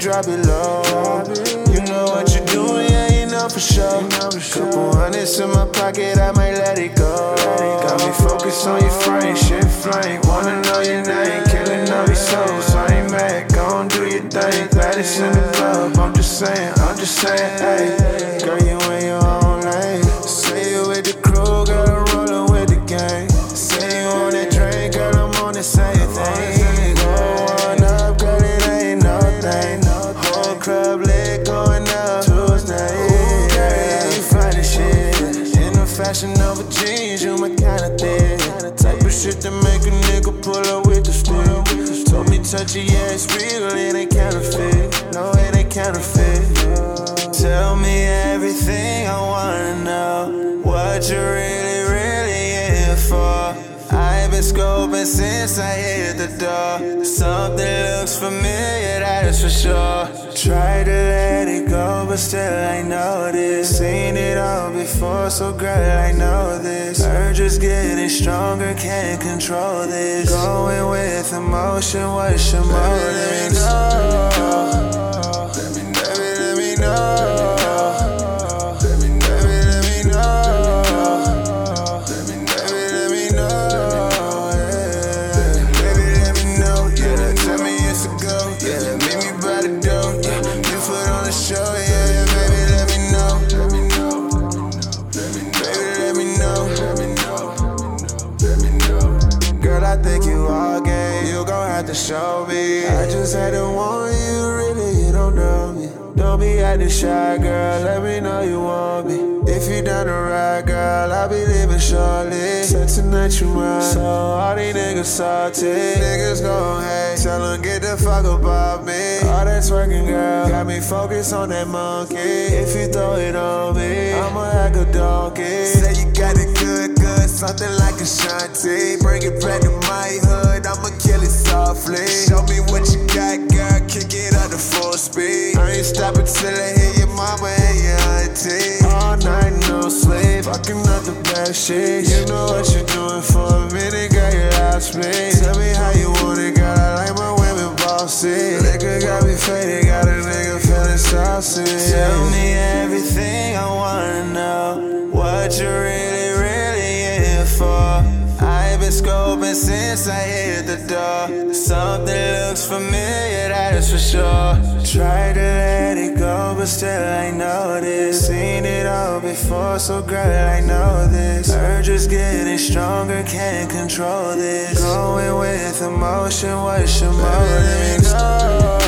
drop it low. You know what you're doing, yeah, you know for sure. Couple hundreds in my pocket, I might let it go. Got me focused on your frame, shit flame. Wanna know your name, killing all these souls. I ain't mad, gon' do your thing. Glad it's in the club, I'm just saying, hey. Girl, you in your own lane. Say you with the crew, girl, I'm rollin' with the gang. Say you on that train, girl, I'm on the same thing. Go on up, girl, it ain't no thing. Whole club lit going up Tuesday. Yeah, you fine as shit. In the fashion over jeans, you my kinda thing. Type of shit that make a nigga pull up with the stick. Told me touch it, yeah, it's real, it ain't counterfeit. No, it ain't counterfeit. Tell me everything I wanna know. What you really in for? I've been scoping since I hit the door. Something looks familiar, that is for sure. Try to let it go, but still I know this. Seen it all before, so girl, I know this. Urge is getting stronger, can't control this. Going with emotion, what's your motive? Let me know. Let me know. I think you all gay, you gon' have to show me. I just had to warn you, really, you don't know me. Don't be acting shy, girl, let me know you want me. If you down to ride, girl, I'll be leaving shortly. Said tonight you mine, so all these niggas salty. Niggas gon' hate, tell them get the fuck about me. All that twerking, girl, got me focused on that monkey. If you throw it on me, I'ma act a donkey. Say you got it good, something like Ashanti. Bring it back to my hood, I'ma kill it softly. Show me what you got, girl, kick it up to full speed. I ain't stopping till I hear your mama and your auntie. All night, no sleep, fucking up the bad shit. You know what you're doing for a minute, girl, you lost me. Tell me how you want it, girl, I like my women bossy. Liquor got me faded, got a nigga feeling saucy. Tell me everything I wanna know. What you really in for? I've been scoping since I hit the door. Something looks familiar, that is for sure. Try to let it go, but still I know this. Seen it all before, so girl, I know this. Urge is getting stronger, can't control this. Going with emotion, what's your motive? Let me know.